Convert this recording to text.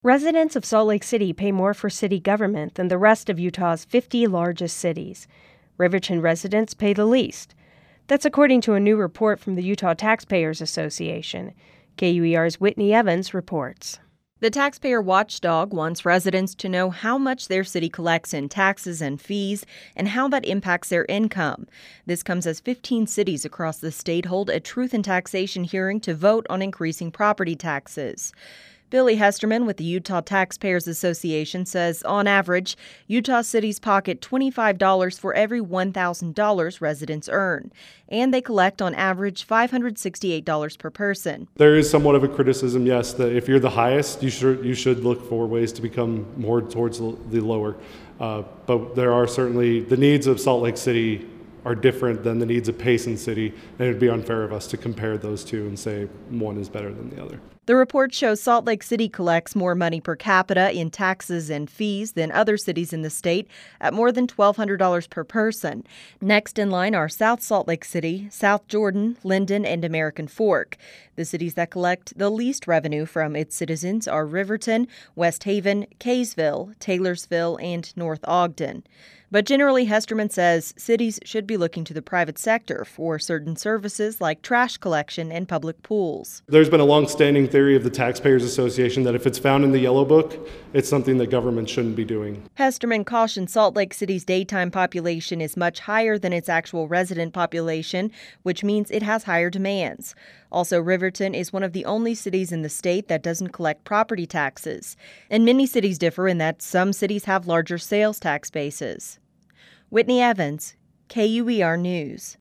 Residents of Salt Lake City pay more for city government than the rest of Utah's 50 largest cities. Riverton residents pay the least. That's according to a new report from the Utah Taxpayers Association. KUER's Whitney Evans reports. The taxpayer watchdog wants residents to know how much their city collects in taxes and fees and how that impacts their income. This comes as 15 cities across the state hold a Truth in Taxation hearing to vote on increasing property taxes. Billy Hesterman with the Utah Taxpayers Association says, on average, Utah cities pocket $25 for every $1,000 residents earn, and they collect on average $568 per person. There is somewhat of a criticism, yes, that if you're the highest, you should look for ways to become more towards the lower. But there are certainly the needs of Salt Lake City are different than the needs of Payson City, and it would be unfair of us to compare those two and say one is better than the other. The report shows Salt Lake City collects more money per capita in taxes and fees than other cities in the state at more than $1,200 per person. Next in line are South Salt Lake City, South Jordan, Linden, and American Fork. The cities that collect the least revenue from its citizens are Riverton, West Haven, Kaysville, Taylorsville, and North Ogden. But generally, Hesterman says cities should be looking to the private sector for certain services like trash collection and public pools. There's been a long-standing theory of the Taxpayers Association that if it's found in the Yellow Book, it's something that government shouldn't be doing. Hesterman cautions Salt Lake City's daytime population is much higher than its actual resident population, which means it has higher demands. Also, Riverton is one of the only cities in the state that doesn't collect property taxes. And many cities differ in that some cities have larger sales tax bases. Whitney Evans, KUER News.